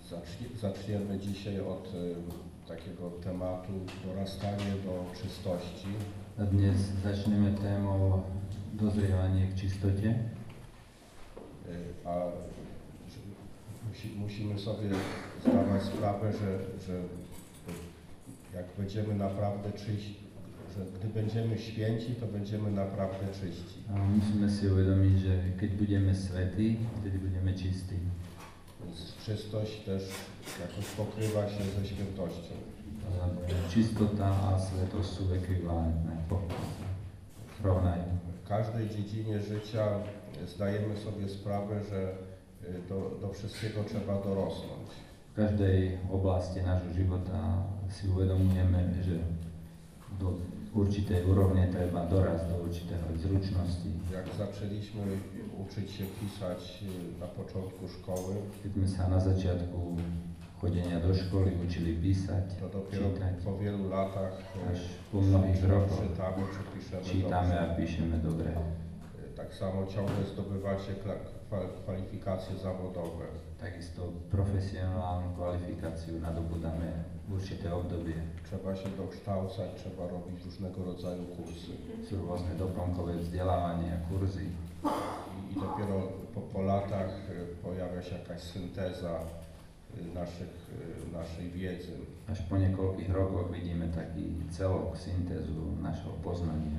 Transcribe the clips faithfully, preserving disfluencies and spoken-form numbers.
Zacznie, zaczniemy dzisiaj od y, takiego tematu dorastanie do czystości. A dnes začneme témou dozrievanie k čistote. Y, a że musi, musimy sobie zdawać sprawę, że, że jak będziemy naprawdę czyści, że gdy będziemy święci, to będziemy naprawdę czyści. A musíme si uvedomiť, že keď budeme svätí, vtedy budeme čistí. Więc czystość też jakoś pokrywa się ze świętością. Čistota a svetosť sú ekvivalentné. Rovnajú. W każdej dziedzinie życia zdajemy sobie sprawę, że do, do wszystkiego trzeba dorosnąć. V každej oblasti nášho života si uvedomujeme, že do určitej úrovne treba dorast do určitého zručnosti. Jak zaczęliśmy uczyć się pisać na początku szkoły, Keď sme sa na začiatku chodenia do školy učili písať, to dopiero čítať, po wielu latach až po mnohých rokoch czytamy czy piszemy čítame dobrze. a píšeme dobre. Tak samo ciągle zdobywacie kla- kwa- kwalifikacje zawodowe. Takisto profesionálnu kvalifikáciu nadobudáme v určité obdobie. Trzeba się dokształcać, trzeba robić różnego rodzaju kursy. Sú rôzne doplnkové vzdelávania, kurzy. I, i dopiero po, po latach y, pojawia się jakaś synteza y, naszych, y, naszej wiedzy. Až po niekoľkých rokoch vidíme taký celok, syntézu našho poznania.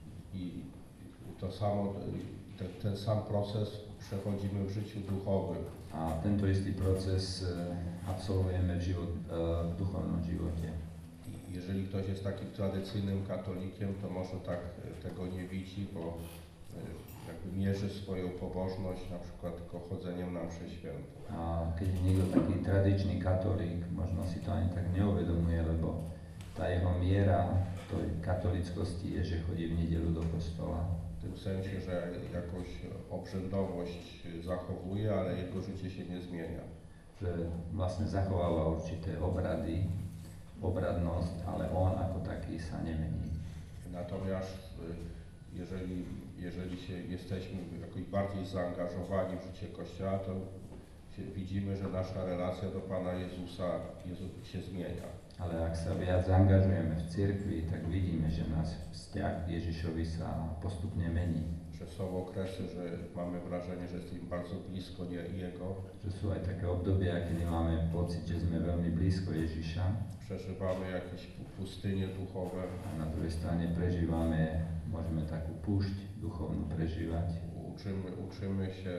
I to samo, y, te, ten sam proces przechodzimy w życiu duchowym. A tento istý proces e, absolvujeme v, život, e, v duchovnom živote. I jeżeli ktoś jest takim tradycyjnym katolikiem, to może tak y, tego nie widzi, bo y, jakby mierzy swoją pobożność na przykład tylko chodzeniem na mszę świętą. A keď je niekto taký tradičný katolík, možno si to ani tak neuvedomuje, lebo tá jeho miera tej katolickosti je, že chodí v nedeľu do kostola. W tym sensie, że jakąś obrzędowość zachowuje, ale jego życie się nie zmienia. Že vlastne zachováva určité obrady, obradnosť, ale on ako taký sa nemení. Natomiast y, jeżeli, jeżeli się jesteśmy jakoś bardziej zaangażowani w życie Kościoła, to się, widzimy, że nasza relacja do Pana Jezusa Jezu, się zmienia. Ale ak sa viac zaangažujeme v cirkvi, tak vidíme, že náš vzťah k Ježišovi sa postupne mení. Że są okresy, że mamy wrażenie, że jesteśmy bardzo blisko nie, Jego. Že sú aj také obdobia, kedy máme pocit, že sme veľmi blízko Ježiša Przeżywamy jakieś pu- pustynie duchowe. a na druhej strane prežívame, môžeme takú púšť duchovnú prežívať. Uczymy, uczymy się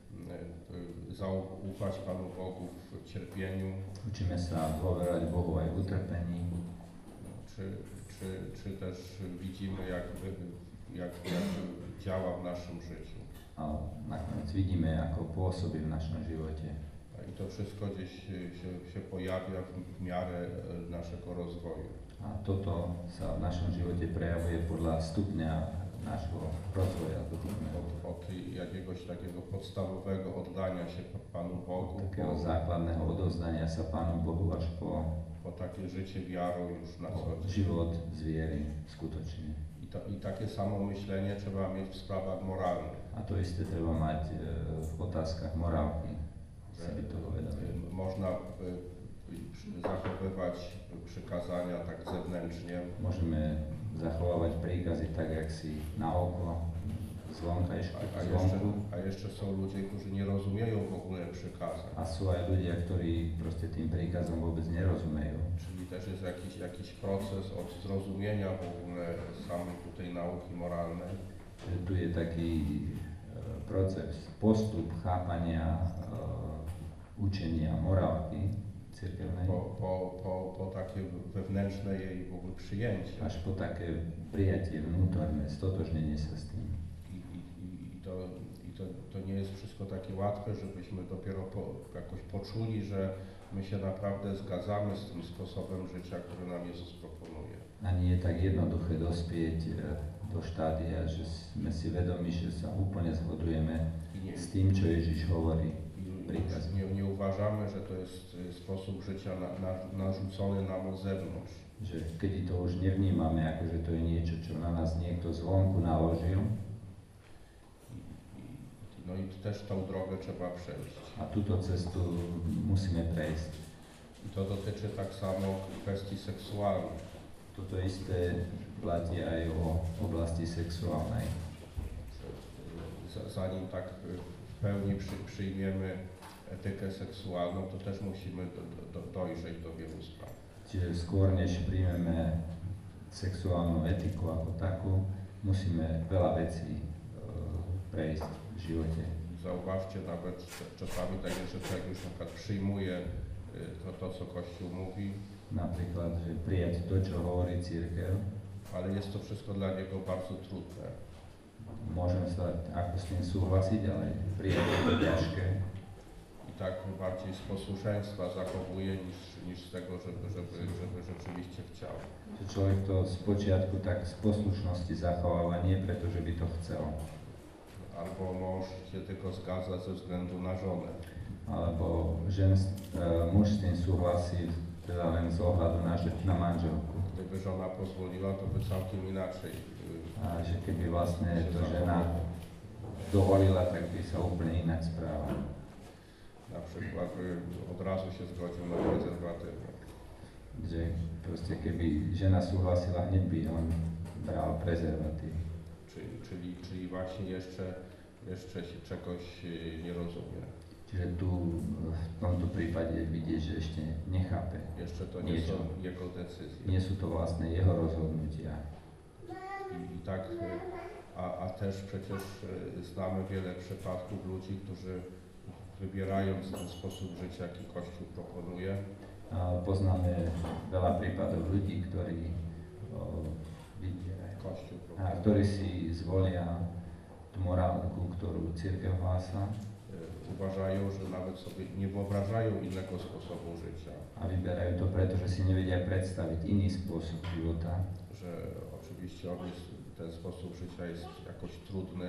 y, y, zaufać Panu Bogu w cierpieniu. Učíme sa dôverovať Bohu aj v utrpení. Czy, czy, czy też widzimy, jak, jak, jak działa w naszym życiu. A nakoniec vidíme, ako pôsobí v našom živote. I to wszystko gdzieś się, się pojawia w miarę e, naszego rozwoju. A toto sa v našom živote prejavuje podľa stupňa nášho rozvoja duchovného. Od, od jakiegoś takiego podstawowego oddania się Panu Bogu, Takého po, základného odovzdania sa Pánu Bohu až po po takie życie wiarą już na co dzień. život z viery skutočne. I, ta, I takie samo myślenie trzeba mieć w sprawach moralnych. A to isté treba mať e, v otázkach morálky. Że, Si byť toho vedomý. y, można y, y, zachowywać przykazania tak zewnętrznie, Môžeme zachovávať príkazy tak, jak si na oko, zvonka, a, a, jeszcze, zvonku. a jeszcze są ludzie, którzy nie rozumieją w ogóle przykazań. A sú aj ľudia, ktorí proste tým príkazom vôbec nerozumejú. Czyli też jest jakiś, jakiś proces od zrozumienia w ogóle samej tutaj nauki moralnej, Že tu je taký e, proces, postup chápania e, učenia morálky cirkevnej, po, po, po, po takie wewnętrzne jej w ogóle przyjęcie. až po také prijatie vnútorné, stotožnenie sa s tým. I, i, i, to, i to, to nie jest wszystko takie łatwe, żebyśmy dopiero po, jakoś poczuli, że my się naprawdę zgadzamy z tym sposobem życia, który nam Jezus proponuje. A nie je tak jednoduché dospieť e, do štádia, že sme si vedomi, že sa úplne zhodujeme I nie, s tým, čo Ježiš hovorí. i Prikaz. nie, nie uważamy, że to jest y, sposób życia na, na, narzucony nam z zewnątrz. Že keď to už nevnímame, ako že to je niečo, čo na nás niekto zvonku naložil, I, i, No i też tą drogę trzeba przejść. A túto cestu musíme prejsť. I to dotyczy tak samo kwestii seksualnych. Toto isté platí aj o oblasti sexuálnej. Z- Zanim tak w pełni przy, przyjmiemy etykę seksualną, to też musimy do, do, dojrzeć do wielu spraw. Čiže skôr, než príjmeme sexuálnu etiku ako takú, musíme veľa vecí e, prejsť v živote. Zauważcie nawet, że czasami tak jest, że człowiek już na przykład przyjmuje y, to, to, co Kościół mówi, Napríklad, že prijať to, čo hovorí cirkev, ale jest to wszystko dla niego bardzo trudne. môžem sa ako s tým súhlasiť, ale prijať je to ťažké. I tak bardziej z posłuszeństwa zachowuje niż, niż z tego, żeby, żeby, żeby rzeczywiście chciał. Že človek to z počiatku tak z poslušnosti zachováva, nie preto, že by to chcel. Albo mąż się tylko zgadza ze względu na żonę. Alebo žen, e, muž s tým súhlasí teda len z ohľadu na, že- na manželku. Gdyby żona pozwoliła, to by całkiem inaczej. y, A že keby vlastne się to zachował. žena dovolila, tak by sa úplne inak správala. Na przykład by od razu się zgodził na prezerwatywę. Že proste keby žena súhlasila, hneď by on bral prezervatív. Czyli, czyli, czyli właśnie jeszcze, jeszcze się czegoś y, nie rozumie. Čiže tu v tomto prípade vidie, že ešte nechápe. Jeszcze to nie Niečo. są jego decyzje. Nie sú to vlastne jeho rozhodnutia. I, i tak, y, a, a też przecież y, znamy wiele przypadków ludzi, którzy wybierając ten sposób życia, jaki Kościół proponuje, A poznáme veľa prípadov ľudí, ktorí o, vybierajú. Kościół A proponuje, ktorí si zvolia tú morálku, ktorú církev hlása y, uważają, że nawet sobie nie wyobrażają innego sposobu życia, a vyberajú to preto, že si nevedia predstaviť iný spôsob života, że oczywiście on jest, ten sposób życia jest jakoś trudny,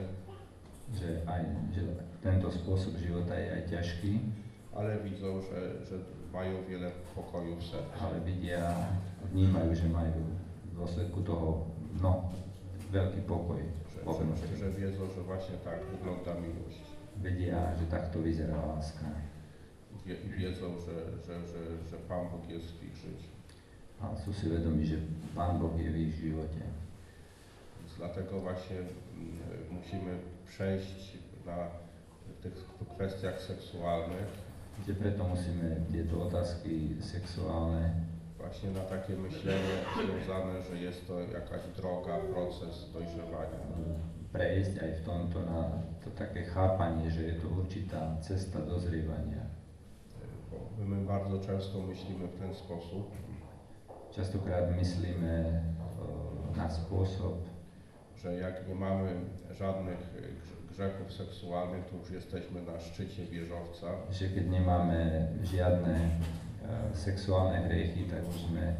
že aj že tento spôsob života je aj ťažký, ale widzą, że, że mają wiele pokoju w sercu. ale vidia, vnímajú, že majú v dôsledku toho no, veľký pokoj Że, vo że, vnútri. że wiedzą, że właśnie tak wygląda miłość. Vedia, že takto vyzerá láska. Wie, i wiedzą, że, że, że, że Pan Bóg jest w ich życiu. A sú si vedomi, že Pán Boh je v ich živote. Więc dlatego właśnie mm, musimy przejść na tych kwestiach seksualnych Že preto musíme tieto otázky sexuálne właśnie na takie myślenie związane, że jest to jakaś droga, proces dojrzewania. prejsť aj v tomto na to také chápanie, že je to určitá cesta dozrievania. Bo my bardzo często myślimy w ten sposób, Častokrát myslíme e, na spôsob, że jak nie mamy żadnych grze- grzechów seksualnych, to już jesteśmy na szczycie wieżowca, že keď nemáme žiadne e, sexuálne hriechy, tak už sme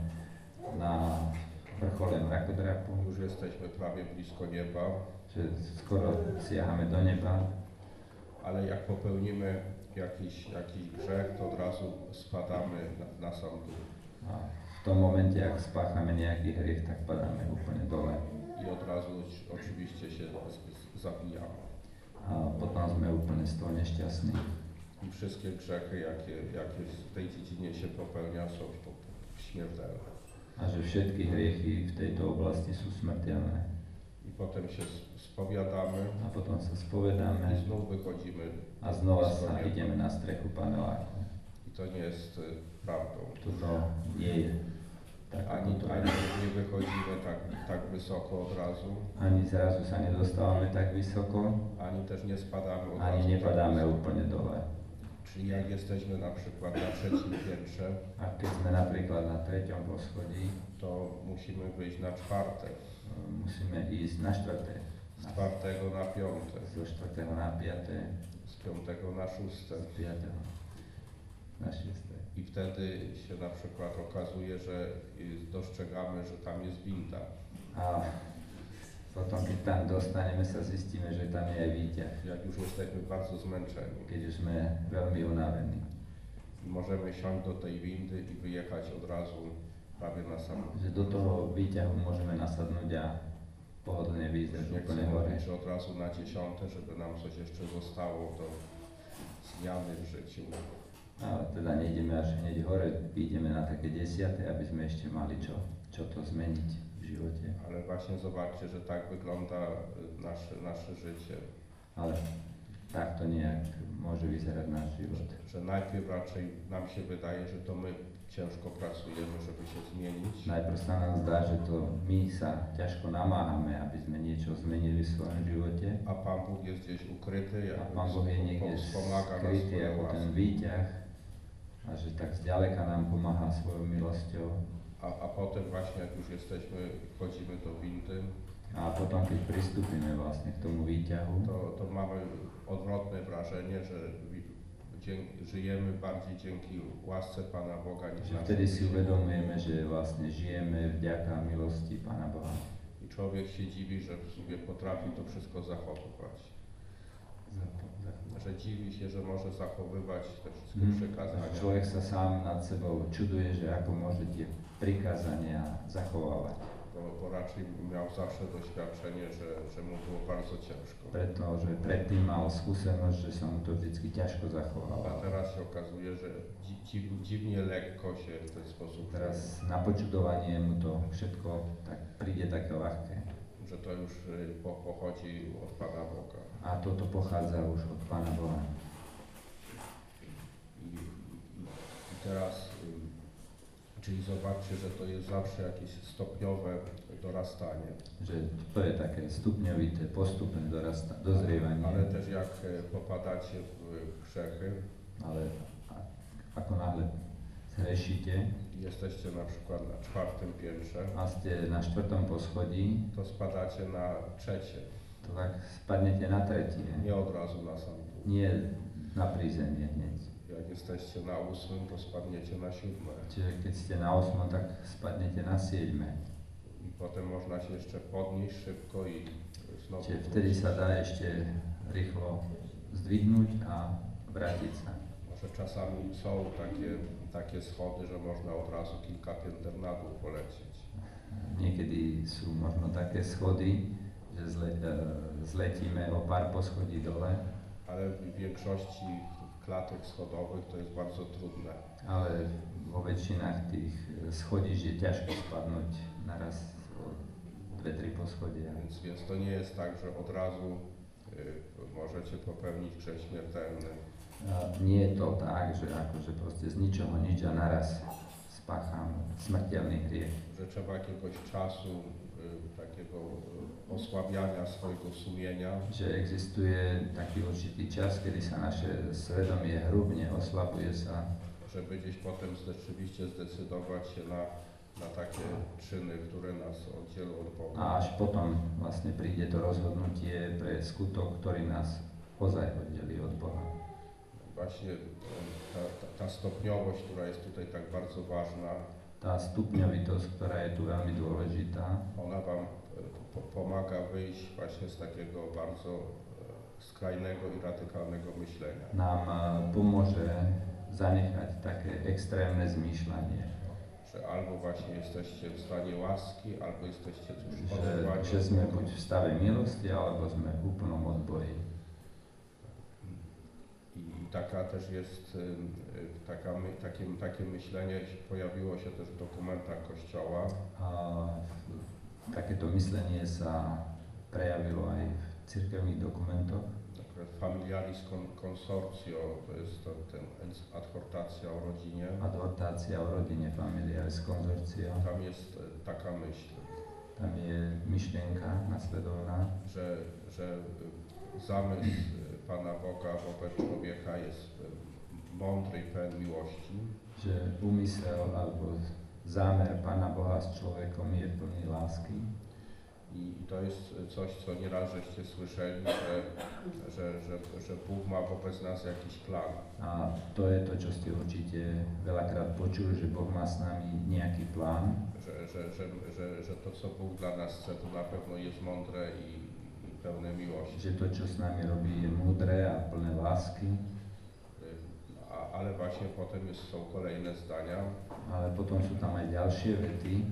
na vrchole mrakodrapu, już jesteśmy prawie blisko nieba, že skoro siahame do neba, ale jak popełnimy jakiś, jakiś grzech, to od razu spadamy na, na sam dół. a v tom momente, ak spáchame nejaký hriech, tak padáme úplne dole. I od razu oś- oczywiście się z- z- zabijamy. A potom sme úplne z toho nešťastní. I wszystkie grzechy, jakie, jakie w tej dziedzinie się popełnia, są po- śmiertelne. A že všetky hriechy v tejto oblasti sú smrteľné. I potem się s- spowiadamy A potom sa i spovedáme znów wychodzimy. a znova blisko sa nieba. ideme na strechu paneláku. I to nie jest y, prawdą. Toto nie je tak, Ani, ako to ani je. nie wychodzimy tak, tak wysoko od razu, Ani zrazu sa nedostávame tak vysoko, ani też nie spadamy od razu. ani tak nepadáme wysoko. úplne dole. Czyli jak jesteśmy na przykład na trzecim piętrze, A keď sme napríklad na treťom poschodí, to musimy wyjść na czwarte, musíme ísť na štvrté, z czwartego na piąte, zo štvrtého na piaté, z piątego na szóste. z piatého na šiesté. I wtedy się na przykład okazuje, że y, dostrzegamy, że tam jest winda. A potom, keď tam dostaneme sa, zistíme, že tam je aj výťah, Jak już jesteśmy bardzo zmęczeni. keď už sme veľmi unavení. I możemy siąść do tej windy i wyjechać od razu prawie na sam Že do toho výťahu môžeme nasadnúť a pohodlne vyjsť Nie úplne chcę hore. mówić, że od razu na dziesiąte, żeby nam coś jeszcze zostało do zmiany w życiu. Ale teda nejdeme až hneď hore, ideme na také desiate, aby sme ešte mali čo, čo to zmeniť v živote. Ale właśnie zobaczcie, że tak wygląda y, nasze, nasze życie. Ale takto nejak môže vyzerať náš život. Że najpierw raczej nam się wydaje, że to my ciężko pracujemy, żeby się zmienić. Najprv sa nám zdá, že to my sa ťažko namáhame, aby sme niečo zmenili v svojom živote. A Pan Bóg jest gdzieś ukryty, A jak Pán Boh je niekde wspomaga nas skrytý swoją ako ten łaską. výťah a že tak zďaleka nám pomáha svojou milosťou. A, a potem właśnie jak już jesteśmy, wchodzimy do windy, A potom, keď pristúpime vlastne k tomu výťahu, to, to mamy odwrotne wrażenie, że wi- dzięki, żyjemy bardziej dzięki łasce Pana Boga niż že naszym vtedy si życiu. uvedomujeme, že vlastne žijeme vďaka milosti Pána Boha. I człowiek się dziwi, że w sobie potrafi to wszystko zachowywać. Że dziwi się, że może zachowywać te wszystkie Mm. przykazania. Človek sa sám nad sebou čuduje, že ako môže tie prikázania zachovávať. Bo, bo raczej miał zawsze doświadczenie, że, że mu było bardzo ciężko. Pretože predtým mal skúsenosť, že sa mu to vždy ťažko A zachovávalo. teraz się okazuje, że dzi, dzi, dziwnie lekko się w ten sposób żyje. Teraz na počudovanie mu to všetko tak príde také ľahké. Że to już y, po, pochodzi od Pana Boga. A toto pochádza už od Pána Boha. I, i, i teraz, y, czyli zobaczcie, że to jest zawsze jakieś stopniowe dorastanie. Že to je také stupňovité, postupné dorasta, dozrievanie. Ale też jak y, popadacie w grzechy, Ale a- ako náhle zhrešíte jesteście na przykład na czwartym piętrze, a ste na štvrtom poschodí, to spadacie na trzecie, to tak spadnete na tretie. nie od razu na sam dół. Nie na prízemie hneď. Jak jesteście na ósmym, to spadniecie na siódme. Čiže keď ste na osmom, tak spadnete na siedme. I potem można się jeszcze podnieść szybko i znowu Čiže vtedy wrócić. sa dá ešte rýchlo zdvihnúť a vrátiť sa. Może czasami są takie, takie schody, że można od razu kilka pięter na dół polecieć. Niekedy sú možno také schody, že zle, e, zletíme o pár poschodí dole, Ale w większości klatek schodowych to jest bardzo trudne. ale vo väčšinách tých e, schodíž je ťažko spadnúť naraz o dve, tri poschodia. Więc, więc to nie jest tak, że od razu y, możecie popełnić grzech śmiertelny. A nie je to tak, že akože proste z ničoho nič a naraz spácham smrteľný hriech. Że trzeba jakiegoś czasu y, takiego y, osłabiania swojego sumienia, Že existuje taký určitý čas, kedy sa naše svedomie hrubne oslabuje sa, żeby gdzieś potem rzeczywiście zdecydować się na, na takie czyny, które nas oddzielą od Boga. a až potom vlastne príde to rozhodnutie pre skutok, ktorý nás ozaj oddelí od Boha. Właśnie y, ta, ta, ta stopniowość, która jest tutaj tak bardzo ważna, Tá stupňovitosť, ktorá je tu veľmi dôležitá, ona Wam y, po, pomaga wyjść właśnie z takiego bardzo y, skrajnego i radykalnego myślenia. nám a, pomôže zanechať také extrémne zmýšľanie, Że albo właśnie jesteście w stanie łaski, albo jesteście tuż že, odwołani že od sme Boga. buď v stave milosti, alebo sme v úplnom odboji. I taka też jest y, y, taka, my, takie, takie myślenie pojawiło się też w dokumentach Kościoła. A takéto myslenie sa prejavilo aj v cirkevných dokumentoch. Akurat Familiaris con, Consortio, to jest to, ten adhortacja o rodzinie. Adhortácia o rodine, familiaris consortio. Tam jest y, taka myśl, Tam je myšlienka nasledovná, że, że y, zamysł y, Pana Boga wobec człowieka jest y, mądry i pełen miłości. že úmysel alebo zámer Pána Boha s človekom je plný lásky. I to jest coś, co nieraz żeście słyszeli, że, że, że, że Bóg ma wobec nas jakiś plan. A to je to, čo ste určite veľakrát počuli, že Boh má s nami nejaký plán, Że, że, że, że, że to, co Bóg dla nas chce, to na pewno jest mądre i, i pełne miłości. že to, čo s nami robí, je múdre a plné lásky, A, ale właśnie potem jest, są kolejne zdania, ale potom sú tam aj ďalšie vety,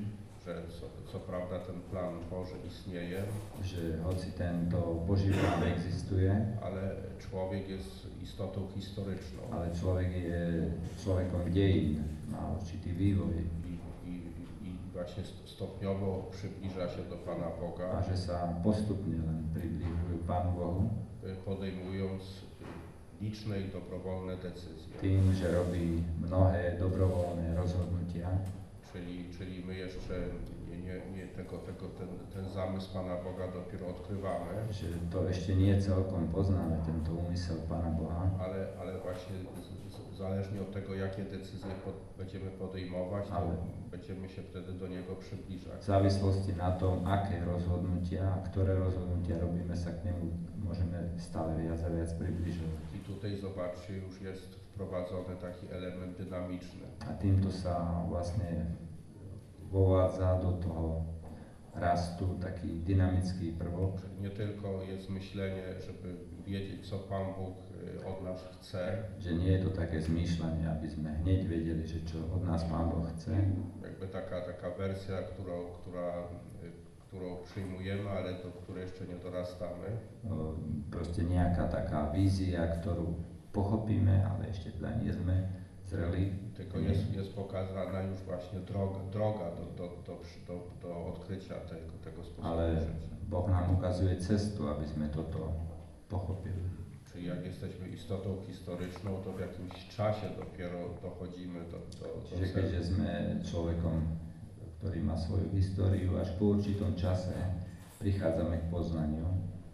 że co, co prawda ten plan Boży istnieje, že hoci tento Boží plán existuje, ale człowiek jest istotą historyczną. ale človek je človekom dejín, má určitý vývoj I, i, i właśnie st- stopniowo przybliża się do Pana a Boga, že sa postupne len približujú Pánu Bohu y, podejmując y, liczne i dobrowolne decyzje. tým, že robí mnohé dobrovoľné rozhodnutia, Czyli, czyli my jeszcze nie, nie, nie tego, tego, ten, ten zamysł Pana Boga dopiero odkrywamy, že to ešte nie celkom poznáme, tento úmysel Pána Boha, ale, ale właśnie z, z, zależnie od tego, jakie decyzje pod, będziemy podejmować, to Ale- będziemy się wtedy do Niego przybliżać. v závislosti na tom, aké rozhodnutia a ktoré rozhodnutia robíme, sa k nemu môžeme stále viac a viac približovať. I tutaj zobaczcie, już jest wprowadzony taki element dynamiczny. A týmto sa vlastne vovádza do toho rastu taký dynamický prvok, Że nie tylko jest myślenie, żeby wiedzieć, co Pan Bóg y, od nas chce, že nie je to také zmýšľanie, aby sme hneď vedeli, že čo od nás Pán Boh chce, jakby taka, taka wersja, którą, która, y, którą przyjmujemy, ale do której jeszcze nie dorastamy. O, proste nejaká taká vízia, ktorú pochopíme, ale ešte teda nie sme zreli. Tylko jest, jest pokazana już właśnie droga, droga do, do, do, do, do odkrycia tego, tego sposobu Ale życia. Boh nám ukazuje cestu, aby sme toto pochopili. Czyli jak jesteśmy istotą historyczną, to w jakimś czasie dopiero dochodzimy do, do, do Čiže sedna. keďže sme človekom, ktorý má svoju históriu, až po určitom čase prichádzame k poznaniu.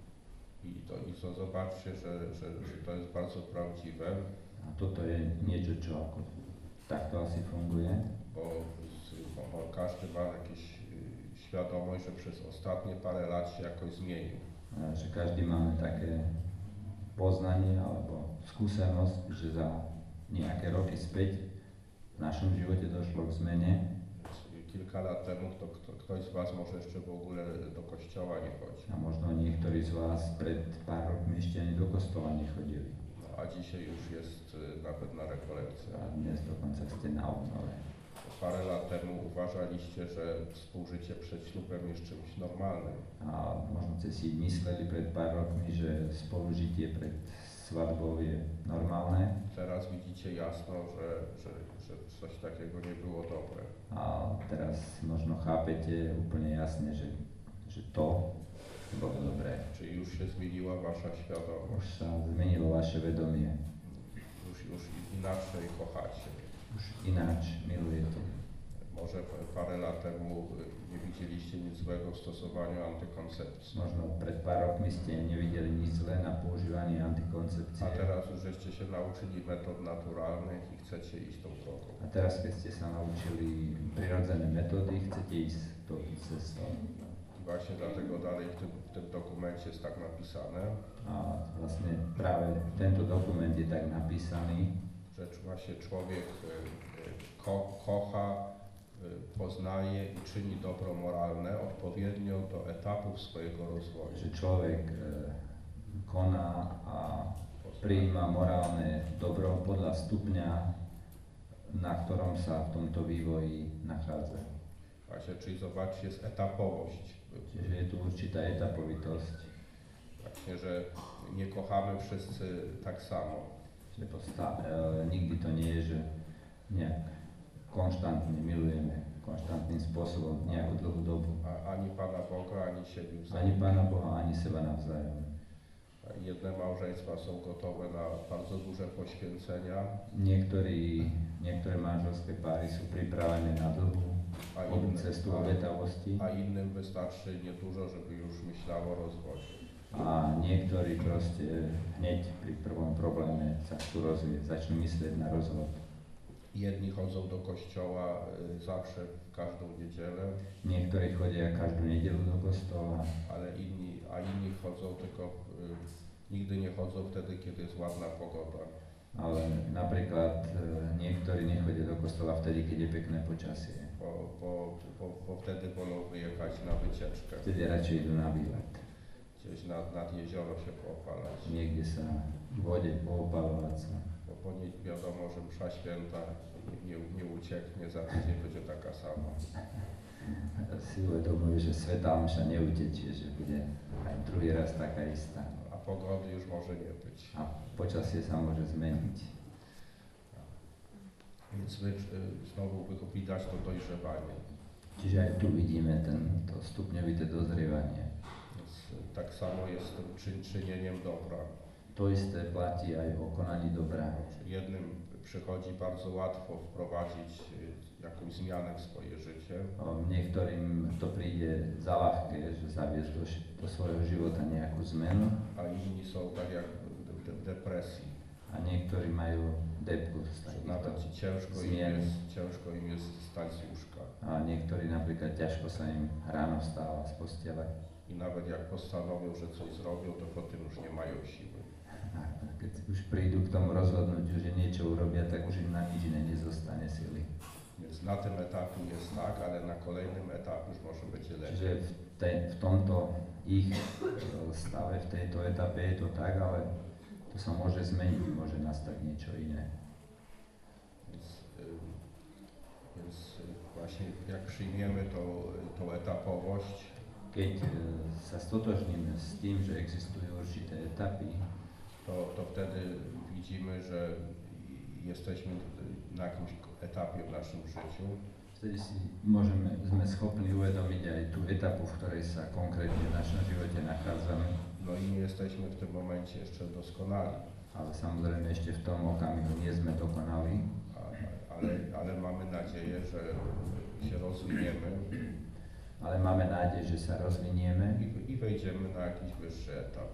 I to, i to zobaczcie, że, że, że to jest bardzo prawdziwe, A toto je niečo, čo ako takto asi funguje, bo, z, bo, bo każdy ma jakąś y, świadomość, że przez ostatnie parę lat się jakoś zmienił. a že každý máme také poznanie alebo skúsenosť, že za nejaké roky späť v našom živote došlo k zmene. Kilka lat temu kto, kto, ktoś z Was może jeszcze w ogóle do kościoła nie chodzi. A možno niektorí z vás pred pár rokmi ešte ani do kostola nechodili. No, a dzisiaj już jest y, nawet na rekolekcjach. A dnes dokonca ste na obnove. Parę lat temu uważaliście, że współżycie przed ślubem jest czymś normalnym. A možno ste si mysleli pred pár rokmi, že spolužitie pred svadbou je normálne. Teraz widzicie jasno, że, że, że coś takiego nie było dobre. A teraz možno chápete úplne jasne, že, že to bolo dobré. Czyli już się zmieniła Wasza Už świadomość. sa zmenilo vaše vedomie. Już, już inaczej kochacie. Už ináč milujete. Może p- parę lat temu y, nie widzieliście nic złego w stosowaniu antykoncepcji. Možno pred pár rokmi ste nevideli nič zlé na používanie antikoncepcie. A teraz już żeście się nauczyli metod naturalnych i chcecie iść tą drogą. A teraz, keď ste sa naučili prirodzené metódy, chcete ísť tou cestou. I właśnie dlatego dalej w tym, w tym dokumencie jest tak napisane, A vlastne práve tento dokument je tak napísaný, że właśnie człowiek y, y, ko, kocha, y, poznaje i czyni dobro moralne odpowiednio do etapów swojego rozwoju. že človek e, koná a prijíma morálne dobro podľa stupňa, na ktorom sa v tomto vývoji nachádza. Właśnie, czyli zobaczcie, jest etapowość. Čiže je tu určitá etapovitosť, Właśnie, że nie kochamy wszyscy tak samo. že to stá, e, nikdy to nie je, že nejak konštantne milujeme, konštantným spôsobom nejakú dlhú dobu. A, ani Pana Boga, ani siebie Ani wzajemnie. Pána Boha, ani seba navzájom. Jedne małżeństwa są gotowe na bardzo duże poświęcenia, Niektorí, niektoré manželské páry sú pripravené na dlhú a, inne, cestu obetavosti a, a innym wystarczy niedużo, żeby już myślało o rozwodzie. a niektorí proste hneď pri prvom probléme sa chcú rozvieť, začnú myslieť na rozvod. Jedni chodzą do kościoła y, zawsze w każdą niedzielę, Niektorí chodia každú nedeľu do kostola, ale inni, a inni chodzą tylko, y, nigdy nie chodzą wtedy, kiedy jest ładna pogoda. ale napríklad e, niektorí nechodia do kostola vtedy, keď je pekné počasie. Bo, bo, bo, bo wtedy wolą wyjechać na wycieczkę, Vtedy radšej idú na výlet. gdzieś nad, nad jezioro się poopalać. Niekde sa v vode poopalovať sa. Bo po niej wiadomo, że msza święta nie, nie, nie ucieknie, za tydzień będzie taka sama. si uvedomujú, že svätá omša neutečie, že bude aj druhý raz taká istá. a pogody już może nie być. A počasie sa môže zmeniť. Więc my, y, znowu widać to dojrzewanie. Čiže aj tu vidíme ten, to stupňovité dozrievanie. Więc y, tak samo jest z tym czyn, czynieniem dobra. To isté platí aj o konaní dobra. Jednym przychodzi bardzo łatwo wprowadzić y, jakąś zmianę w swoje życie, O, Niektorým to príde za ľahké, že zaviesť do, š- do svojho života nejakú zmenu a inni są tak jak w, de- w depresji. a niektorí majú depku z Że takýchto nawet ciężko im, zmien. jest, ciężko im jest wstać z łóżka. A niektorí napríklad ťažko sa im ráno vstáva z postele. I nawet jak postanowią, że coś zrobią, to potem już nie mają siły. A keď už prídu k tomu rozhodnutiu, že niečo urobia, tak už im na nič iné nezostane sily. Więc na tym etapie jest tak, ale na kolejnym etapie już może będzie lepiej. Čiže v, tej, v tomto ich e, stave, v tejto etape je to tak, ale to sa môže zmeniť, môže nastať niečo iné. Więc, y, więc y, właśnie jak przyjmiemy tą, tą etapowość, Keď e, sa stotožníme s tým, že existujú určité etapy, to, to wtedy widzimy, że jesteśmy na jakimś etapie w naszym życiu, vtedy si môžeme, sme schopní uvedomiť aj tú etapu, v ktorej sa konkrétne v našom živote nachádzame. no i nie jesteśmy w tym momencie jeszcze doskonali, Ale samozrejme ešte v tom okamihu nie sme dokonali, a, ale, ale mamy nadzieję, że się rozwiniemy ale máme nádej, že sa rozvinieme, i, i wejdziemy na jakiś wyższy etap.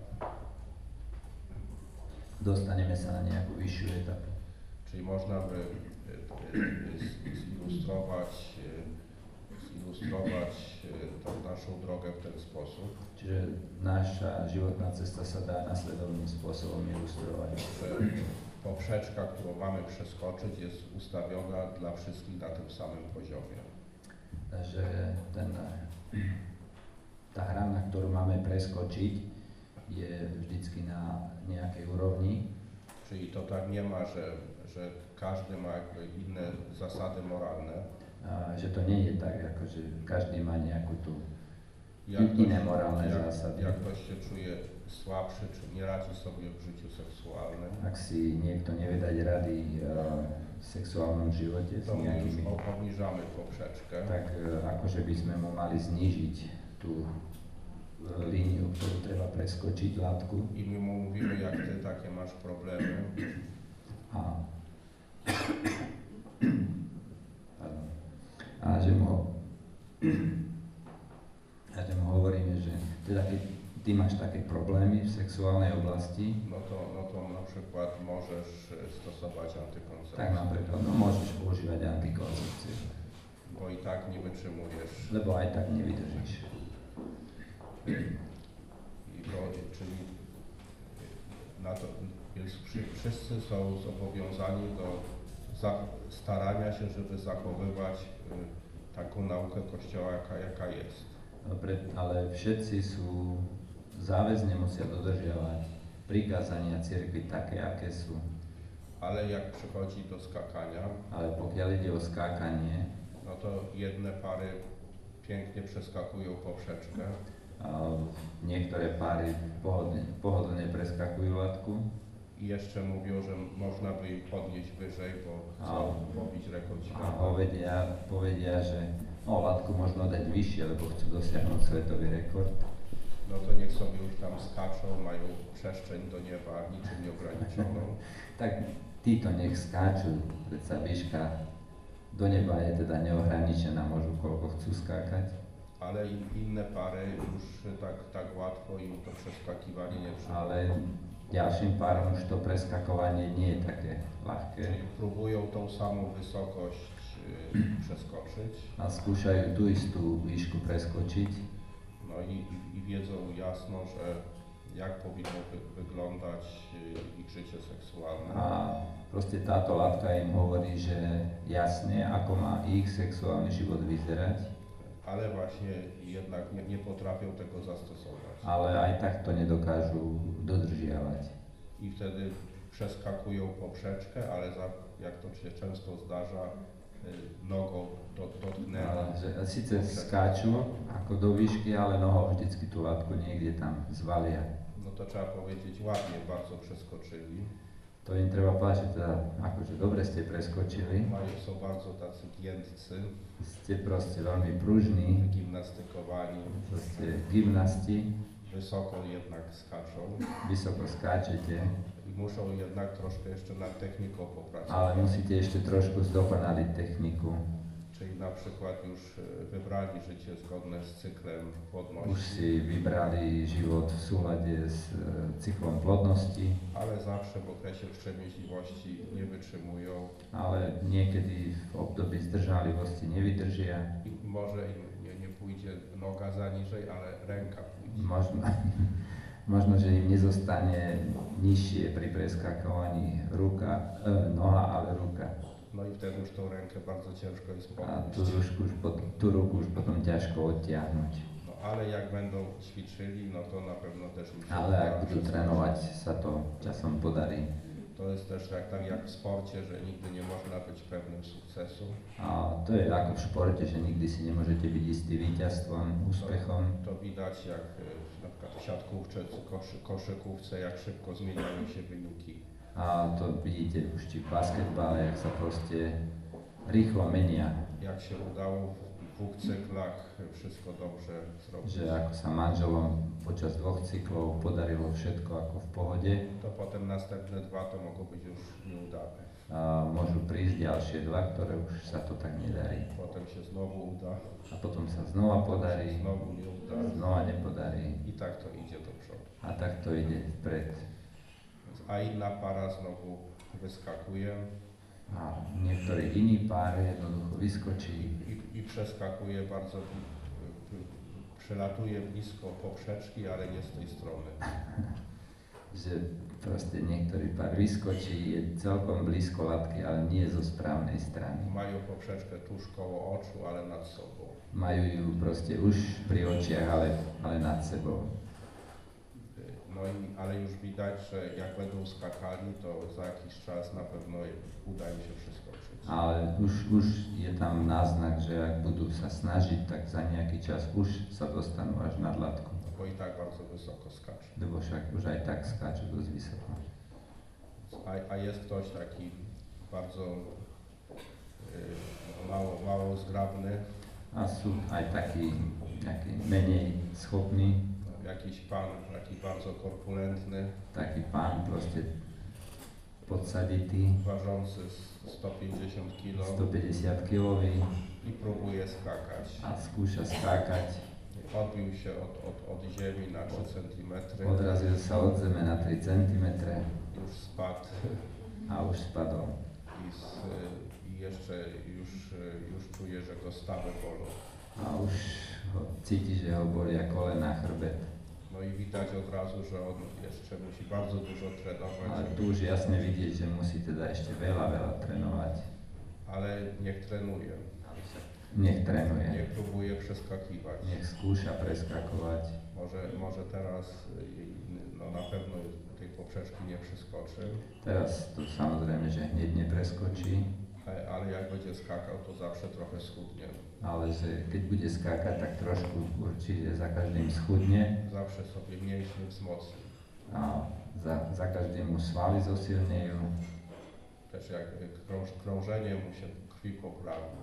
dostaneme sa na nejakú vyššiu etapu. Czyli można by y, y, z- zilustrować, y, zilustrować y, tą naszą drogę w ten sposób, Čiže naša životná cesta sa dá nasledovným spôsobom ilustrovať. że poprzeczka, którą mamy przeskoczyć, jest ustawiona dla wszystkich na tym samym poziomie. Že ten, tá hra, na ktorú máme preskočiť, je vždycky na nejakej úrovni. Czyli to tak nie ma, że, że każdy ma jakby inne zasady moralne. A že to nie je tak, ako že každý má nejakú tú Jak iné ktoś, morálne jak, zásady. jak ktoś się czuje słabszy, czy nie radzi sobie w życiu seksualnym, Ak si niekto nevie dať rady uh, v sexuálnom živote s to my już nejakými, o- obniżamy poprzeczkę. tak uh, akože by sme mu mali znížiť tú uh, líniu, ktorú treba preskočiť, látku. I my mu mówimy, jak ty takie masz problemy, A, Pardon. a że mu, a že mu hovoríme, že teda keď ty máš také problémy v sexuálnej oblasti, no to, no to na przykład możesz e, stosować tak antykoncepcję, napríklad no, môžeš používať antikoncepciu, bo i tak nie wytrzymujesz. lebo aj tak nevydržíš. I to, czyli na to, więc wszy- wszyscy są zobowiązani do za, starania się, żeby zachowywać y, taką naukę Kościoła, jaka, jaka jest. Pre, ale všetci sú záväzne musia dodržiavať prikázania cirkvi také, aké sú. Ale jak przychodzi do skakania, Ale pokiaľ ide o skákanie, no to jedne pary pięknie przeskakują poprzeczkę, a niektoré páry pohodlne, pohodlne preskakujú látku, i jeszcze mówią, że można by im podnieść wyżej, bo chcą pobić rekord a świata. povedia, povedia, že no, látku možno dať vyššie, lebo chcú dosiahnuť svetový rekord. No to niech sobie już tam skaczą, mają przestrzeń do nieba niczym nieograniczoną. Tak títo nech skáču, predsa výška do neba je teda neohraničená, môžu koľko chcú skákať. Ale in, inne pary już tak, tak łatwo im to przeskakiwanie nie przychodzi. Ale ďalším párom už to preskakovanie nie je také ľahké. Czyli próbują tą samą wysokość y, przeskoczyć, A skúšajú tú istú výšku preskočiť no i, i, i wiedzą jasno, że jak powinno wy, wyglądać y, ich życie seksualne. a proste táto látka im hovorí, že jasne, ako má ich sexuálny život vyzerať, Ale właśnie jednak nie, nie potrafią tego zastosować. ale aj tak to nedokážu dodržiavať. I wtedy przeskakują poprzeczkę, ale za, jak to się często zdarza, y, nogą do, dotknęli. Ale že síce skáču ako do výšky, ale nohou vždycky tú latku niekde tam zvalia. No to trzeba powiedzieć, ładnie bardzo przeskoczyli. To im treba povedať, že teda akože dobre ste preskočili. Mają, są bardzo tacy giętcy, Ste proste veľmi pružní, wygimnastykowani, proste gymnasti, wysoko jednak skaczą vysoko skáčete, i muszą jednak troszkę jeszcze nad techniką popracować. ale musíte ešte trošku zdokonaliť techniku. Czyli na przykład już y, wybrali życie zgodne z cyklem Už płodności, si vybrali život v súlade s e, cyklom plodnosti, ale zawsze w okresie wstrzemięźliwości nie wytrzymują ale niekedy v období zdržanlivosti nevydržia. i może im nie, nie pójdzie noga za niżej, ale ręka pójdzie. Možno, možno, že im nezostane nižšie pri preskakovaní ruka, e, noha, ale ruka. No i wtedy już tą rękę bardzo ciężko jest A tú, podnieść. rušku už pot, tú ruku už potom ťažko odtiahnuť. No ale jak będą ćwiczyli, no to na pewno też im się Ale uda ak budú wszystko. trénovať, sa to časom podarí. To jest też jak, tak jak w sporcie, że nigdy nie można być pewnym sukcesu. A to je ako v športe, že nikdy si nemôžete byť istý víťazstvom, úspechom. To widać jak y, na przykład w siatkówce czy koszy, koszykówce, jak szybko zmieniają się wyniki. A to vidíte už či v basketbale, jak sa proste rýchlo menia. Jak się udało w dwóch cyklach wszystko dobrze zrobić, Že ako sa manželom počas dvoch cyklov podarilo všetko ako v pohode, to potem następne dwa to mogą być już nieudane. a môžu prísť ďalšie dva, ktoré už sa to tak nedarí. Potem się znowu uda, A potom sa znova podarí, znowu nie uda znova nepodarí. i tak to idzie do przodu. A tak to ide vpred. A inna para znowu wyskakuje A niektorý iný pár jednoducho vyskočí i, i przeskakuje bardzo, bli- y, przelatuje blisko poprzeczki, ale nie z tej strony. že proste niektorý pár vyskočí, je celkom blízko latky, ale nie zo správnej strany. Mają poprzeczkę tuż koło oczu, ale nad sobą. Majú ju proste už pri očiach, ale, ale nad sebou. Y, No i, ale już widać, że jak będą skakali, to za jakiś czas na pewno uda im się przeskoczyć. Ale už, už je tam náznak, že ak budú sa snažiť, tak za nejaký čas už sa dostanú až nad latku. Bo i tak bardzo wysoko skacze. Lebo však už aj tak skáču dosť vysoko. A, a jest ktoś taki bardzo y, mało, mało zgrabny, A sú aj takí nejakí menej schopní, no, jakiś pan taki bardzo korpulentny, taký pán proste podsaditý, ważący s- sto pięćdziesiąt kilo stopäťdesiat kilový i próbuje skakać. a skúša skákať. Odbił się od, od, od ziemi na trzy centymetry, Odrazil sa od zeme na tri centimetre już spadł a už spadol. i, s, i jeszcze już, już czuje, że go stawy bolą. A už ho, cíti, že ho bolia kolena, chrbet. No i widać od razu, że on jeszcze musi bardzo dużo Ale trenować, tu už jasne vidieť, že musí teda ešte veľa, veľa trénovať. ale niech trenuje, Nech trénuje, niech próbuje przeskakiwać. nech skúša preskakovať. Może, może teraz y, no na pewno tej poprzeczki nie przeskoczy, Teraz to samozrejme, že hneď nepreskočí, ale, ale jak będzie skakał, to zawsze trochę schudnie. ale že keď bude skákať, tak trošku určite za každým schudne Zawsze sobie mięśnie wzmocni. a za, za každým mu svaly zosilnejú. Też jak krąż, krążenie mu się krwi poprawi.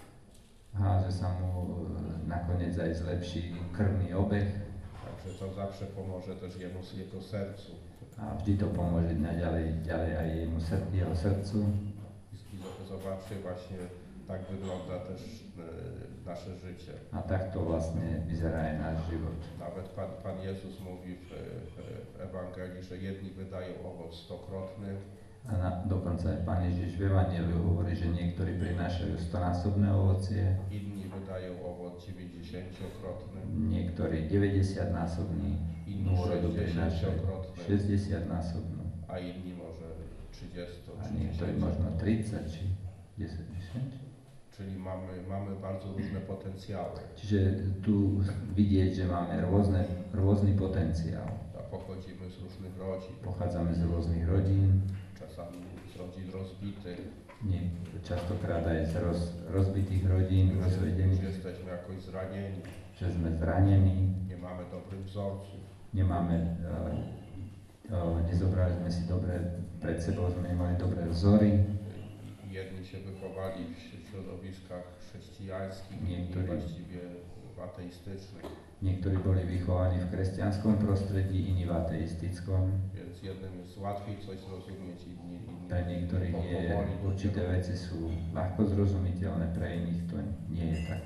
A že sa mu e, nakoniec aj zlepší krvný obeh Także to zawsze pomoże też jemu, jego sercu. a vždy to pomôže naďalej ďalej aj jemu, sr- jeho srdcu. I z- zobaczcie właśnie, tak wygląda też e, nasze życie. A takto vlastne vyzerá aj náš život. Nawet Pan, Pan Jezus mówi w, w Ewangelii, że jedni wydają owoc stokrotny, A na, dokonca aj Pán Ježiš v Evangeliu hovorí, že niektorí prinášajú stonásobné ovocie, inni wydają owoc dziewięćdziesięciokrotny, niektorí deväťdesiatnásobný inni úrodu prinášajú sześćdziesięciokrotny, šesťdesiatnásobnú. a inni może trzydziesto A czy niektorí dziesięć. možno tridsať či desať, desať. Czyli mamy, mamy bardzo różne potencjały. Čiže tu vidieť, že máme rôzne, rôzny potenciál. A pochodzimy z różnych rodzin, Pochádzame z rôznych rodín, czasami z rodzin rozbitych, Nie, častokrát aj z roz, rozbitých rodín, że rozvedených, jesteśmy jakoś zranieni, že sme zranení, nie mamy dobrych wzorców. nemáme, uh, uh, nezobrali sme si dobre, pred sebou sme nemali dobré vzory. Jedni się wychowali w środowiskach chrześcijańskich, inni Niektórzy. właściwie ateistycznych. Niektorí boli vychovaní v kresťanskom prostredí, iní v ateistickom. Więc jednym jest łatwiej coś zrozumieć, inni, inni Pre niektorých je, určité veci sú ľahko zrozumiteľné, pre iných to nie je tak.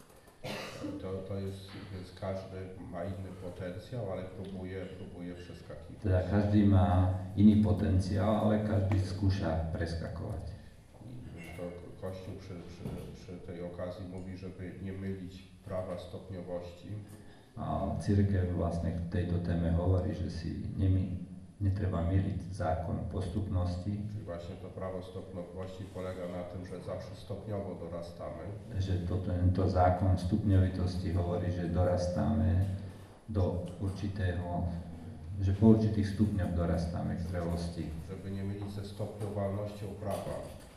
To, to jest, więc każdy ma inny potencjał, ale próbuje, próbuje przeskakiwać. Teda každý má iný potenciál, ale každý skúša preskakovať. I to Kościół przy, przy, przy tej okazji mówi, żeby nie mylić prawa stopniowości. A cirkev vlastne k tejto téme hovorí, že si nemy, netreba myliť zákon postupnosti, Czyli właśnie to prawo stopniowości polega na tym, że zawsze stopniowo dorastamy. že to, tento zákon stupňovitosti hovorí, že dorastáme do určitého, že po určitých stupňoch dorastáme k zrelosti. Żeby nie mylić ze stopniowalnością prawa.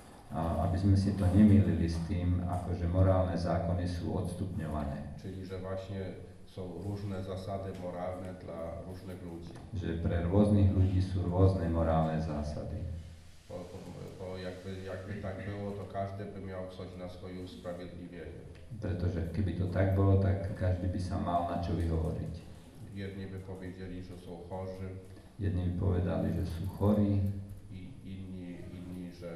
A aby sme si to nemýlili s tým, akože morálne zákony sú odstupňované. Czyli że właśnie są różne zasady moralne dla różnych ludzi. Že pre rôznych ľudí sú rôzne morálne zásady. Bo, bo, bo jakby, jakby tak było, to każdy by miał coś na swoje usprawiedliwienie. Pretože keby to tak bolo, tak každý by sa mal na čo vyhovoriť. Jedni by powiedzieli, że są chorzy, Jedni by povedali, že sú chorí, i inni, inni że,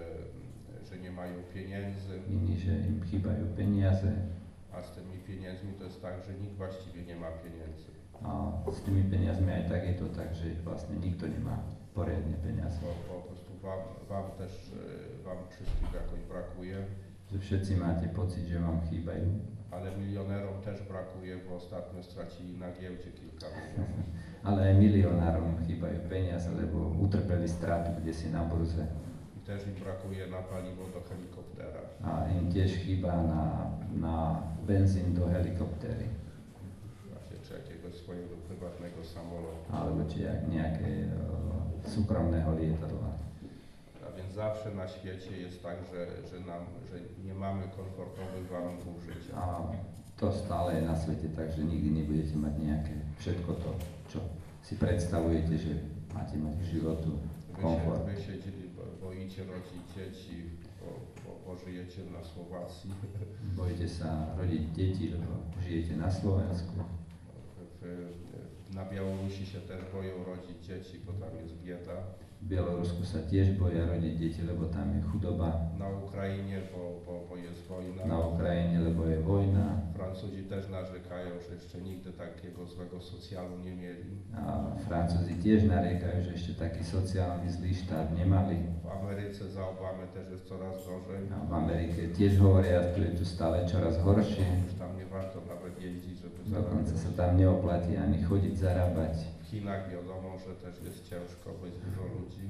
że nie mają pieniędzy. iní, že im chýbajú peniaze. A z tymi pieniędzmi to jest tak, że nikt właściwie nie ma pieniędzy. A s tými peniazmi aj tak je to tak, že vlastne nikto nemá poriadne peniaze. Bo, bo po prostu wam, wam też, y, wam wszystkich jakoś brakuje, Že všetci máte pocit, že vám chýbajú, ale milionerom też brakuje, bo ostatnio stracili na giełdzie kilka milionów. ale aj milionárom chýbajú peniaze, lebo utrpeli stratu kdesi na burze. I też im brakuje na paliwo do helikoptera. A im tiež chýba na, na benzín do helikoptéry, Właśnie, czy jakiegoś swojego prywatnego samolotu. alebo či jak nejaké uh, súkromného lietadla. A więc zawsze na świecie jest tak, że, że, nam, że nie mamy komfortowych warunków życia. A to stále je na svete, takže nikdy nebudete mať nejaké všetko to, čo si predstavujete, že máte mať v životu Wy się, komfort. wy się dzie- bo- boicie rodzić dzieci, bo, bo, bo żyjecie na Słowacji. Bojíte sa rodiť deti, lebo žijete na Slovensku. W, w, na Białorusi się też boją rodzić dzieci, bo tam jest bieda. V Bielorusku sa tiež boja rodiť deti, lebo tam je chudoba. Na Ukrainie, bo, bo, bo jest wojna. Na Ukrajine, lebo je vojna. Francuzi też narzekają, że jeszcze nigdy takiego złego socjalu nie mieli. A Francúzi tiež nariekajú, že ešte taký sociálny zlý štát nemali. W Ameryce za Obamy też jest coraz gorzej. A v Amerike tiež hovoria, že je tu stále čoraz horšie. Już tam nie warto nawet jeździć, żeby Dokonca zarabiać. sa tam neoplatí ani chodiť zarábať. W Chinach wiadomo, że też jest ciężko, bo jest dużo ludzi.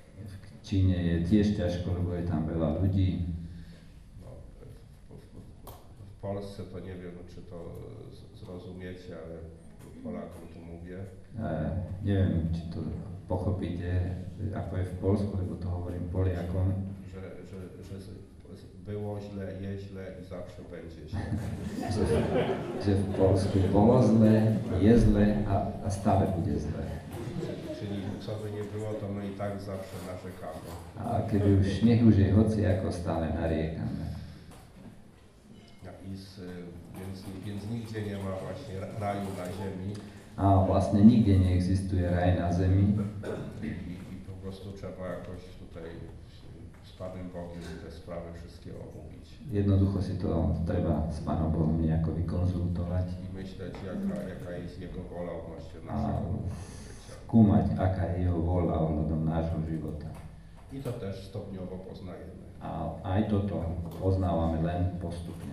V Číne je tiež ťažko, lebo je tam veľa ľudí. No, w, w, w, w Polsce to nie wiem, czy to z- zrozumiecie, ale Polakom tu mówię. E, neviem, či to pochopíte, ako je v Polsku, lebo to hovorím Poliakom, Że, że, że z- było źle, je źle i zawsze będzie źle. že, že v Polsku bolo zle, je zle a, a stále bude zle. Czyli co by nie było, to my i tak zawsze narzekamy. A keby už, nech už je hoci, ako stále nariekame. Ja, I z, więc, więc nigdzie nie ma właśnie ra- raju na ziemi A vlastne nikde neexistuje raj na zemi i, i, i po prostu trzeba jakoś tutaj z Panem Bogiem te sprawy wszystkie omówić jednoducho si to treba s Pánom Bohom nejako vykonzultovať i myśleć, jaka, jaka jest Jego wola odnośnie a naszego życia. skúmať, aká je jeho vôľa ohľadom nášho života. I to też stopniowo poznajemy. A aj toto poznávame len postupne.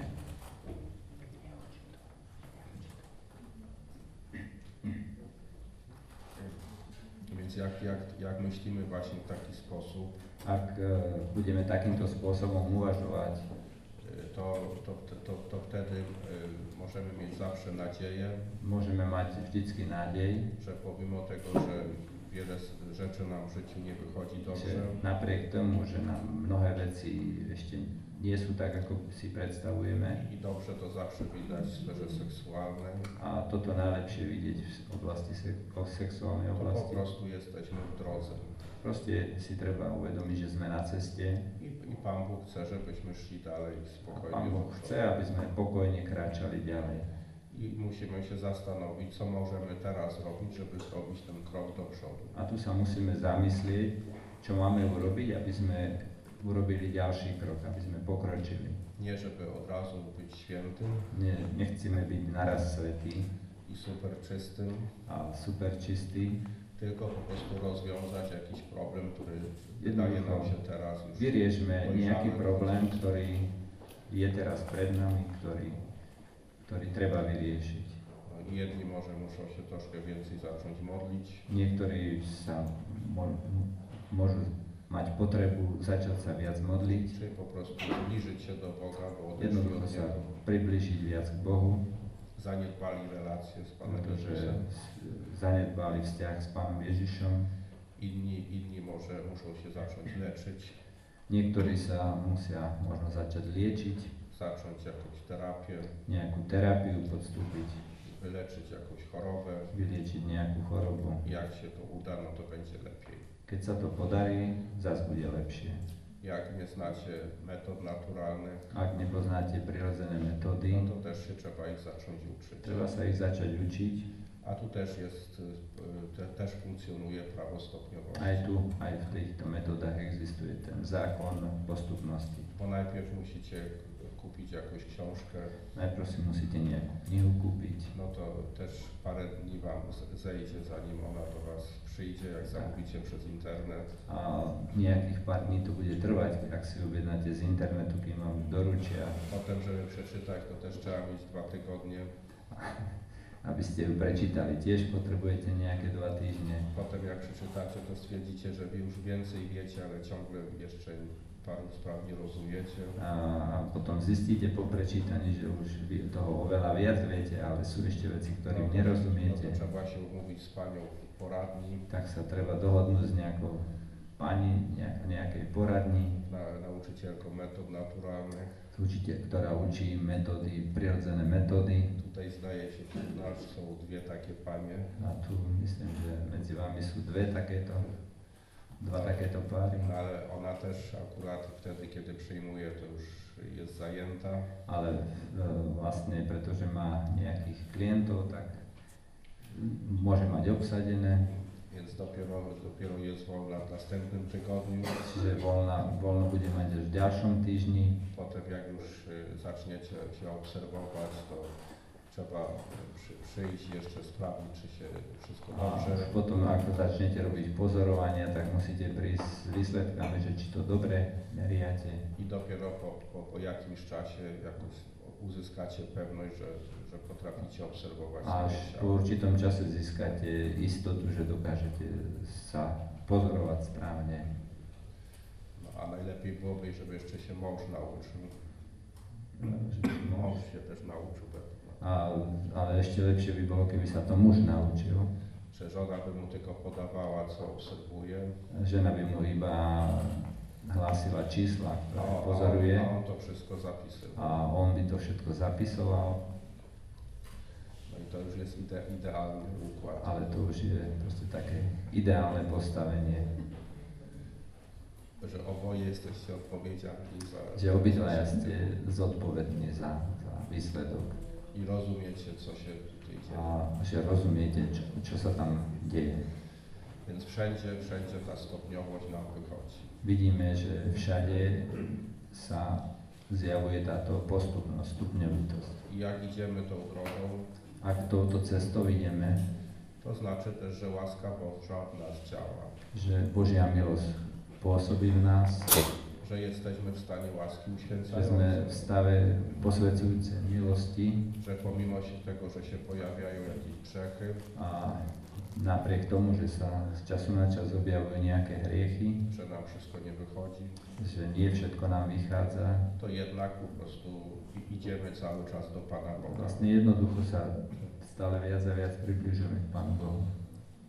Więc jak, jak, jak myślimy właśnie w taki sposób, Ak e, budeme takýmto spôsobom uvažovať, y, to, to, to, to wtedy y, możemy mieć zawsze nadzieję, môžeme mať vždycky nádej, że pomimo tego, że wiele s- rzeczy nam w życiu nie wychodzi Že dobrze, napriek tomu, že nám mnohé veci ešte nie sú tak, ako si predstavujeme, i dobrze to zawsze widać w sferze seksualnej, a toto najlepšie vidieť v oblasti se- o sexuálnej to po oblasti. prostu jesteśmy w drodze. Proste si treba uvedomiť, že sme na ceste I, I Pan Bóg chce, żebyśmy szli dalej a spokojnie. Pán Boh do chce, przodu. aby sme pokojne kráčali ďalej. I musimy się zastanowić, co możemy teraz robić, żeby zrobić ten krok do przodu. A tu sa musíme zamyslieť, čo máme urobiť, aby sme urobili ďalší krok, aby sme pokročili. Nie, żeby od razu być świętym Nie, nechceme byť naraz svätí i super czystym, a super čistí, tylko po prostu rozwiązać jakiś problem, który wydaje nam się teraz już vyriešme nejaký dojrzały. problém, ktorý je teraz pred nami, ktorý, ktorý treba vyriešiť. No, jedni może muszą się troszkę więcej zacząć modlić, Niektorí sa mo- môžu mať potrebu začať sa viac modliť, czy po prostu zbliżyć się do Boga, bo odeszli jednoducho od sa Niego, približiť viac k Bohu, zaniedbali relacje z Panem pretože Jezusem. zanedbali vzťah s Pánom Ježišom. Inni, inni może muszą się zacząć leczyć, Niektorí sa musia možno začať liečiť, zacząć jakąś terapię, nejakú terapiu podstúpiť, wyleczyć jakąś chorobę. vyliečiť nejakú chorobu. Jak się to uda, no to będzie lepiej. Keď sa to podarí, zas bude lepšie. Jak nie znacie metod naturalnych, Ak nepoznáte prirodzené metódy, no to też się trzeba ich zacząć uczyć. treba sa ich začať učiť. A tu też jest, y, te, też funkcjonuje prawo stopniowości. Aj tu, aj v týchto metódach existuje ten zákon postupnosti. Bo najpierw musicie kupić jakąś książkę, Najprv si musíte nejakú knihu kúpiť, no to też parę dni wam z- zejdzie, zanim ona do was przyjdzie, jak zamówicie przez internet. a nejakých pár dní to bude trvať, ak si objednáte z internetu, kým vám doručia. Potem, żeby przeczytać, to też trzeba mieć dwa tygodnie. Aby ste ju prečítali, tiež potrebujete nejaké dva týždne. Potem jak przeczytacie, to stwierdzicie, że wy już więcej wiecie, ale ciągle jeszcze paru spraw nie rozumiecie. A, a potom zistíte po prečítaní, že už vy toho oveľa viac viete, ale sú ešte veci, ktorým No nerozumiete. to trzeba się umówić z panią poradni, Tak sa treba dohodnúť s nejakou pani, nejak, nejakej poradni, na, nauczycielką metod naturalnych. učiteľ, ktorá učí metódy, prirodzené metódy. Tutaj zdaje się, wśród nas są dwie takie panie. A tu myslím, že medzi vami sú dve takéto, dva takéto páry. No ale ona też akurat wtedy, kiedy przyjmuje, to już jest zajęta. Ale e, vlastne, pretože má nejakých klientov, tak m, môže mať obsadené, Więc dopiero, dopiero jest wolna w następnym tygodniu. čiže voľna, voľno bude mať až v ďalšom týždni. Potem jak już y, zaczniecie się obserwować, to trzeba przy, przyjść jeszcze sprawdzić, czy się wszystko A dobrze. už potom, ako začnete robiť pozorovania, tak musíte prísť s výsledkami, že či to dobre meriate. I dopiero po, po, po jakimś czasie jakoś uzyskacie pewność, że, że potraficie obserwować A až swoje po ciało. určitom čase získate istotu, že dokážete sa pozorovať správne. No, a najlepiej byłoby, żeby jeszcze się mąż nauczył. Že Mąż się też nauczył, pewno. A, ale ešte lepšie by bolo, keby sa to muž naučil. Że żona by mu tylko podawała, co obserwuje. Žena by mu iba hlásila čísla, A, ktoré a, pozoruje, a on to wszystko zapisywał. a on by to všetko zapisoval, No i to już jest ide, idealny układ. ale to už je proste také ideálne postavenie, Że oboje jesteście odpowiedzialni za... že obidvaja ste zodpovední za, za výsledok I rozumiecie, co się tutaj dzieje. a že rozumiete, čo, čo sa tam deje. Więc wszędzie, wszędzie ta stopniowość nam wychodzi. Vidíme, že všade sa zjavuje táto postupnosť, stupňovitosť. I jak idziemy tą drogą, Ak touto cestou ideme, to znaczy też, że łaska Boża w nas działa. že Božia milosť pôsobí v nás, Że jesteśmy w stanie łaski že sme v uświęcającej. stave posvedzujúcej milosti Że pomimo się tego, że się pojawiają jakieś grzechy, a napriek tomu, že sa z času na čas objavujú nejaké hriechy, że nam wszystko nie wychodzi, že nie všetko nám vychádza, to jednak po prostu i- idziemy cały czas do Pana Boga. vlastne jednoducho sa stále viac a viac približujeme k Pánu Bohu. I, I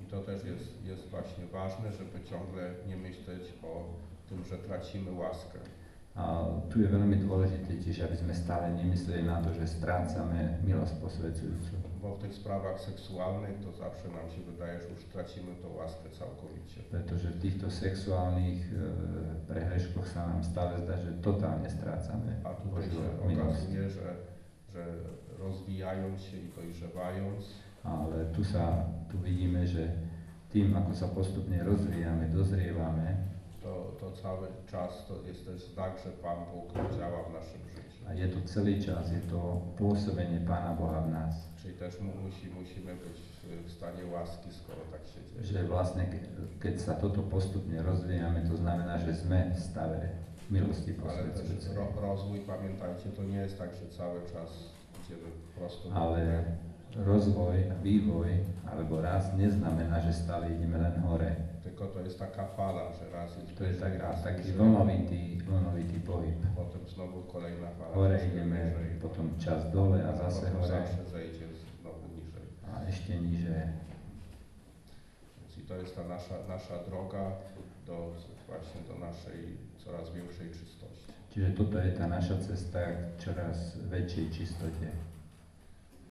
I to też jest, jest właśnie ważne, żeby ciągle nie myśleć o tym, że tracimy łaskę. A tu je veľmi dôležité tiež, aby sme stále nemysleli na to, že strácame milosť posvedzujúcu. Bo w tych sprawach seksualnych to zawsze nam się wydaje, że już tracimy tą łaskę całkowicie. Pretože v týchto sexuálnych e, prehreškoch sa nám stále zdá, že totálne strácame A tutaj Božiu się milosť. okazuje, że, że rozwijając się i dojrzewając, Ale tu sa, tu vidíme, že tým, ako sa postupne rozvíjame, dozrievame, to, to cały czas to jest też znak, że Pan Bóg działa w naszym życiu. a je to celý čas, je to pôsobenie Pána Boha v nás. Czyli też mu, musi, musimy być w stanie łaski, skoro tak się dzieje. Že vlastne, ke, keď sa toto postupne rozvíjame, to znamená, že sme v stave milosti Ale też posvedzujúcej. ro, rozwój, pamiętajcie, to nie jest tak, że cały czas idziemy prosto do Ale rozvoj, vývoj alebo rast neznamená, že stále ideme len hore. Tylko to jest taka fala, że raz jest To je wyżej, tak, raz taký niżej, vlnovitý, vlnovitý pohyb. potem znowu kolejna fala, Hore troszkę ideme, wyżej, potom čas dole a a zase potem hore zawsze zejdzie znowu niżej. a ešte niže. Więc i to jest ta nasza, nasza droga do właśnie do naszej coraz większej czystości. Čiže toto je tá naša cesta k čoraz väčšej čistote.